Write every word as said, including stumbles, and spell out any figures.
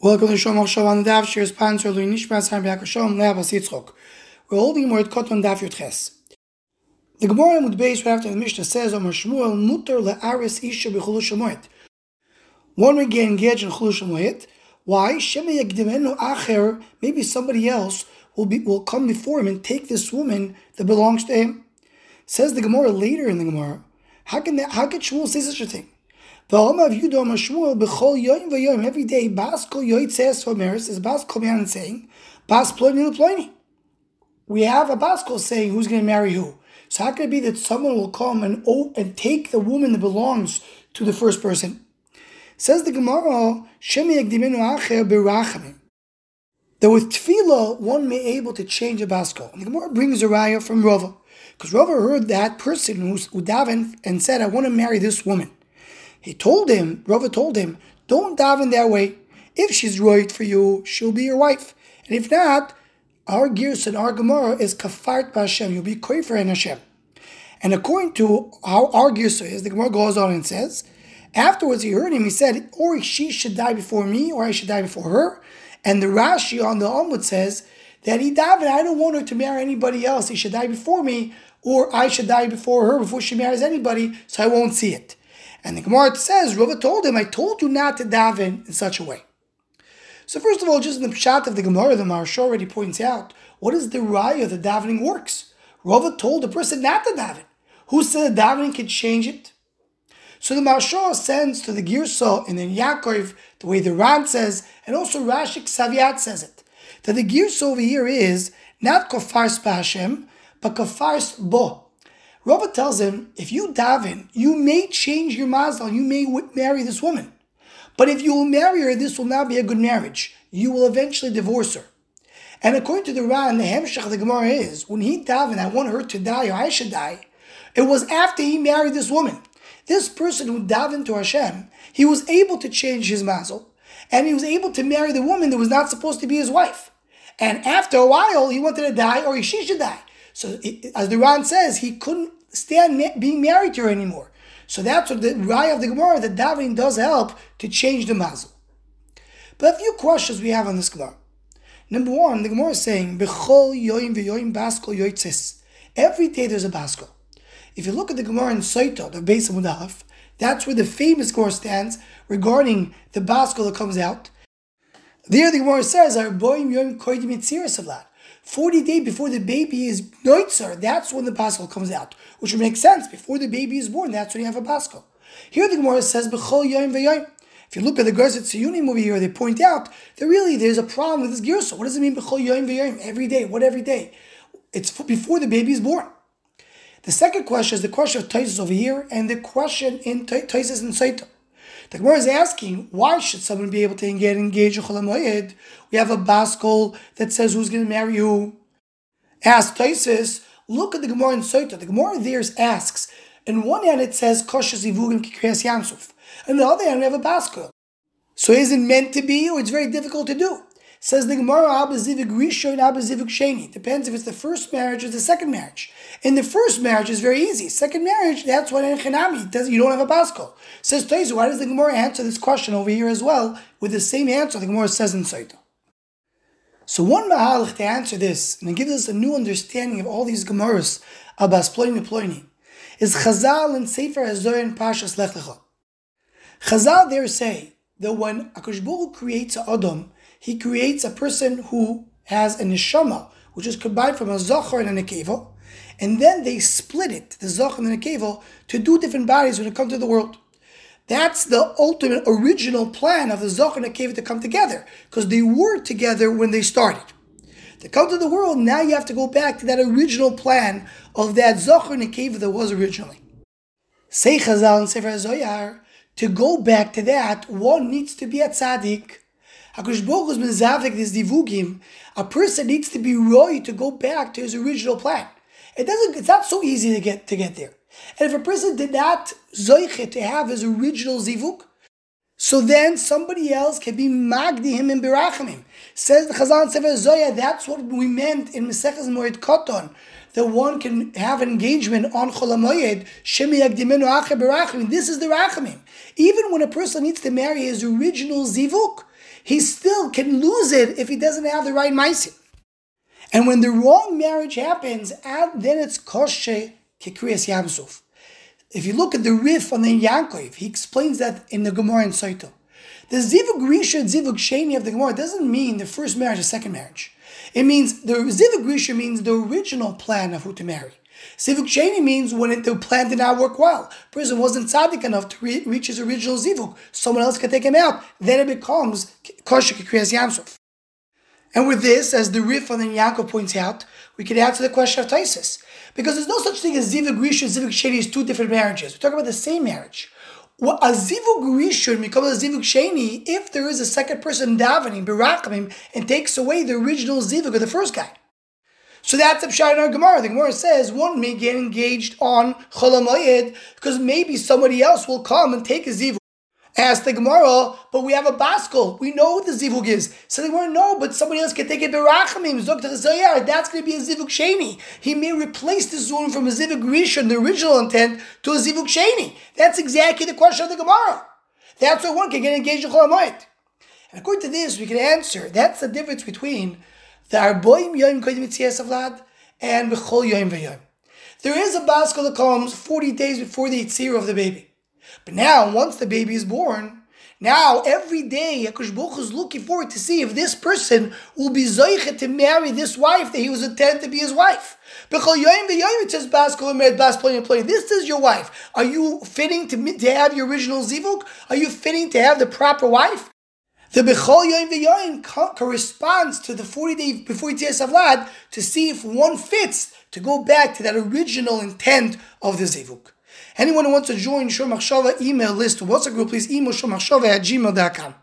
Welcome to Shom Hashav on the Daf Shir sponsor Lui Nishmas Haim B'Yakashom Le'abas Yitzchok. We're holding more at Koton Daf Yotches. The Gemara in Mudbeis right after the Mishnah says, Omar Shmuel Mutar le'aris isha b'chulu shamoyet. One would get engaged in chulu shamoyet. Why? Shema yagdimenu acher. Maybe somebody else will be will come before him and take this woman that belongs to him. Says the Gemara later in the Gemara. How can that? How can Shmuel say such a thing? Every day, Bas Kol Yoitzeis Homeris is Bas Kol Mian saying, Bas Ploini Ploini. We have a Bas Kol saying who's going to marry who. So how can it be that someone will come and oh, and take the woman that belongs to the first person? Says the Gemara, Shemi Yagdimenu Acher Berachamim. That with Tefillah, one may be able to change a Bas Kol. And the Gemara brings a raya from Rava. Because Rava heard that person who davened and said, I want to marry this woman. He told him, Rava told him, don't daven that way. If she's right for you, she'll be your wife. And if not, our Girs and our Gemara is kafart b'Hashem. You'll be koifer in Hashem. And according to how our Girs is, the Gemara goes on and says, afterwards he heard him, he said, or she should die before me, or I should die before her. And the Rashi on the Amud says that he davened, I don't want her to marry anybody else. He should die before me, or I should die before her before she marries anybody, so I won't see it. And the Gemara says, Rava told him, I told you not to daven in such a way. So first of all, just in the pshat of the Gemara, the Maharsha already points out, what is the raya that davening works? Rava told the person not to daven. Who said that davening could change it? So the Maharsha sends to the Girsa and then Yaakov, the way the Ran says, and also Rashik Saviat says it, that the Girsa over here is not kafars b'Hashem, but kafars bo. Rava tells him, if you daven, you may change your mazal, you may w- marry this woman. But if you will marry her, this will not be a good marriage. You will eventually divorce her. And according to the Ran, the Hemshach of the Gemara is, when he davened, I want her to die or I should die, it was after he married this woman. This person who davened to Hashem, he was able to change his mazal, and he was able to marry the woman that was not supposed to be his wife. And after a while, he wanted to die or she should die. So, it, as the Ran says, he couldn't stand ma- being married to her anymore. So that's what the raya of the Gemara, that davening does help to change the mazel. But a few questions we have on this Gemara. Number one, the Gemara is saying, B'chol yoyim v'yoyim baskol yoitzis. Every day there's a baskol. If you look at the Gemara in Saita, the base of Mudalef, that's where the famous Gemara stands regarding the baskol that comes out. There the Gemara says, Arboim yoyim koidim yitziras avlad. forty days before the baby is noitzer, that's when the Paschal comes out. Which would make sense. Before the baby is born, that's when you have a Paschal. Here the Gemara says, B'chol yoyim v'yoyim. If you look at the Gerzet Tziyunim over here, they point out that really there's a problem with this Girsa. What does it mean, B'chol yoyim v'yoyim? Every day. What every day? It's before the baby is born. The second question is the question of Taisus over here, and the question in Taisus and Saita. The Gemara is asking, why should someone be able to get engaged in Chol HaMoed? We have a Baskol that says who's going to marry who. Ask Taisus, look at the Gemara in Saita. The Gemara there asks, in one hand it says, Kosher Zivugim Kikreas Yamsuf. On the other hand we have a Baskol. So is it meant to be, or it's very difficult to do? Says the Gemara, Abba Zivug Rishon and Abba Zivug Sheni. Depends if it's the first marriage or the second marriage. In the first marriage is very easy. Second marriage, that's when in Chanami, you don't have a Baskol. Says Taisu, why does the Gemara answer this question over here as well with the same answer the Gemara says in Saita? So one mahalach to answer this, and it gives us a new understanding of all these Gemaras about Ploini Ploini, is Chazal and Sefer HaZohar and Parshas Lech Lecha. Chazal there say that when HaKadosh Baruch Hu creates a Adam, he creates a person who has a neshama, which is combined from a zachar and a nekeva, and then they split it, the zachar and the nekeva, to do different bodies when it comes to the world. That's the ultimate original plan of the zachar and nekeva to come together, because they were together when they started. To come to the world, now you have to go back to that original plan of that zachar and nekeva that was originally. Say Chazal and Sefer HaZohar, to go back to that, one needs to be a tzaddik. HaKadosh Baruch Hu is mezavik this divugim. A person needs to be roy to go back to his original plan. It doesn't. It's not so easy to get to get there. And if a person did not zoiche to have his original zivuk, so then somebody else can be magdi him and berachamim. Says the Chazal Sefer HaZohar, that's what we meant in Maseches Moed Koton, that one can have an engagement on Chol HaMoed, Shemi Yagdimenu Acher berachamim. This is the rachamim. Even when a person needs to marry his original zivuk, he still can lose it if he doesn't have the right ma'asim. And when the wrong marriage happens, then it's kosher kekriyas Yamsuf. If you look at the Rif on the Yankov, he explains that in the Gemara in Saito. The Zivug Risha, Zivug Sheni of the Gemara doesn't mean the first marriage or second marriage. It means, the Zivug Risha means the original plan of who to marry. Zivug Sheni means when it, the plan did not work well. The person wasn't tzaddik enough to re- reach his original Zivug. Someone else can take him out. Then it becomes kosher kekriyas Yamsuf. And with this, as the Rif on the Yankov points out, we can answer the question of Taisus. Because there's no such thing as Zivug Rishon, Zivug Sheni is two different marriages. We're talking about the same marriage. Well, a Zivug Rishon becomes a Zivug Sheni if there is a second person davening, Berakamim, and takes away the original Zivug of the first guy. So that's the pshat in our Gemara. The Gemara says one may get engaged on Chol HaMoed because maybe somebody else will come and take a Zivug. Ask the Gemara, but we have a baskel. We know what the zivug is. So the Gemara, no, but somebody else can take it berachamim. That's going to be a zivug sheni. He may replace the zun from a zivug rishon, the original intent, to a zivug sheni. That's exactly the question of the Gemara. That's why one can get engaged in Chol HaMoed. And according to this, we can answer. That's the difference between the arboim yoim kodim yitzias avlad and b'chol yoim v'yoim. There is a baskel that comes forty days before the yitzir of the baby. But now, once the baby is born, now every day HaKadosh Baruch Hu is looking forward to see if this person will be zoichet to marry this wife that he was intended to be his wife. B'chol yoyim v'yoyim, it says bas kol emed bas ploni ploni. This is your wife. Are you fitting to, to have your original zivug? Are you fitting to have the proper wife? The b'chol yoyim v'yoyim co- corresponds to the forty days before Yitzias Avlad to see if one fits to go back to that original intent of the zivug. Anyone who wants to join Shor Machshava email list or WhatsApp group, please email shor machshava at gmail dot com.